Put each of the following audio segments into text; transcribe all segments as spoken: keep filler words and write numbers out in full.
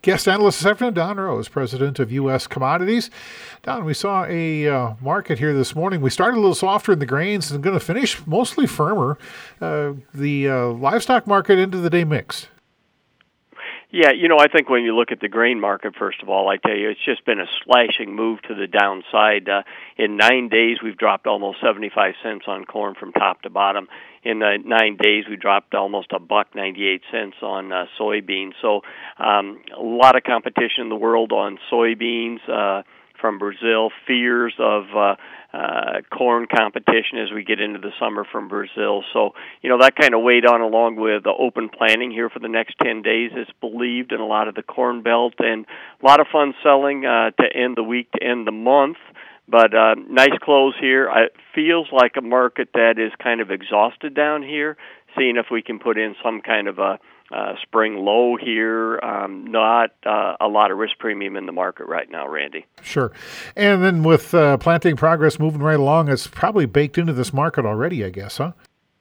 Guest analyst this afternoon, Don Rose, president of U S Commodities. Don, we saw a uh, market here this morning. We started a little softer in the grains and going to finish mostly firmer. Uh, the uh, livestock market into the day mixed. Yeah, you know, I think when you look at the grain market, first of all, I tell you, it's just been a slashing move to the downside. Uh, in nine days, we've dropped almost seventy-five cents on corn from top to bottom. In uh, nine days, we dropped almost a buck ninety-eight cents on uh, soybeans. So um, a lot of competition in the world on soybeans uh, from Brazil, fears of uh, uh, corn competition as we get into the summer from Brazil. So, you know, that kind of weighed on along with the open planting here for the next ten days. It's believed in a lot of the Corn Belt, and a lot of fun selling uh, to end the week, to end the month. But uh, nice close here. It feels like a market that is kind of exhausted down here, seeing if we can put in some kind of a uh, spring low here. Um, not uh, a lot of risk premium in the market right now, Randy. Sure. And then with uh, planting progress moving right along, it's probably baked into this market already, I guess, huh?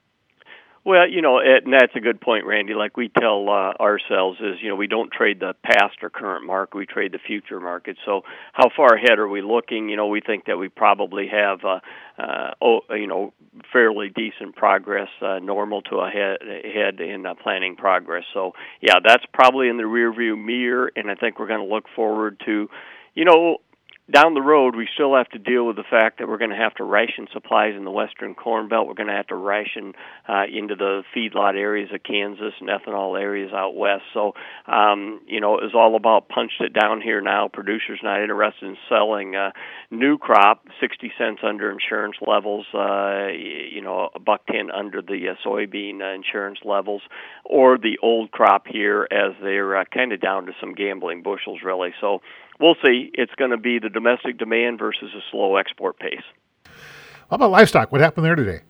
Well, you know, it, and that's a good point, Randy. Like we tell uh, ourselves is, you know, we don't trade the past or current market, we trade the future market. So how far ahead are we looking? You know, we think that we probably have, uh, uh, oh, you know, fairly decent progress, uh, normal to ahead, ahead in uh, planning progress. So, yeah, that's probably in the rearview mirror, and I think we're going to look forward to, you know, down the road, we still have to deal with the fact that we're going to have to ration supplies in the western Corn Belt. We're going to have to ration uh, into the feedlot areas of Kansas and ethanol areas out west. So, um, you know, it was all about punched it down here now. Producers not interested in selling uh, new crop, sixty cents under insurance levels, uh, you know, a buck ten under the uh, soybean uh, insurance levels, or the old crop here as they're uh, kind of down to some gambling bushels, really. So, we'll see. It's going to be the domestic demand versus a slow export pace. How about livestock? What happened there today?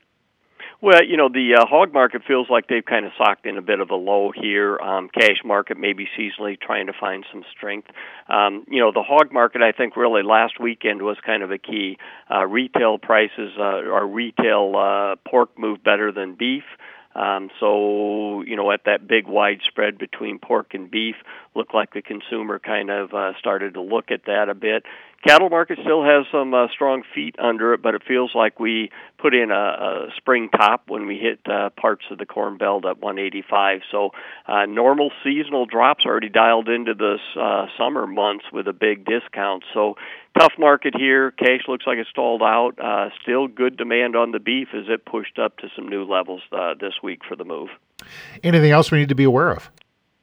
Well, you know, the uh, hog market feels like they've kind of socked in a bit of a low here. Um, cash market maybe seasonally trying to find some strength. Um, you know, the hog market, I think really last weekend was kind of a key. Uh, retail prices, uh, or retail uh, pork moved better than beef. Um, so, you know, at that big wide spread between pork and beef, looked like the consumer kind of uh, started to look at that a bit. Cattle market still has some uh, strong feet under it, but it feels like we put in a, a spring top when we hit uh, parts of the Corn Belt at one eighty-five. So uh, normal seasonal drops already dialed into this uh, summer months with a big discount. So tough market here. Cash looks like it's stalled out. Uh, still good demand on the beef as it pushed up to some new levels uh, this week for the move. Anything else we need to be aware of?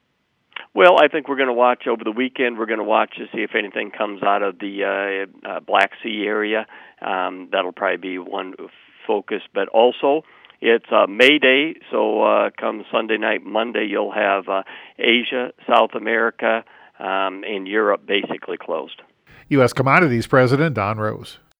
Well, I think we're going to watch over the weekend. We're going to watch to see if anything comes out of the uh, uh, Black Sea area. Um, that'll probably be one focus. But also, it's uh, May Day, so uh, come Sunday night, Monday, you'll have uh, Asia, South America, um, and Europe basically closed. U S Commodities President Don Rose.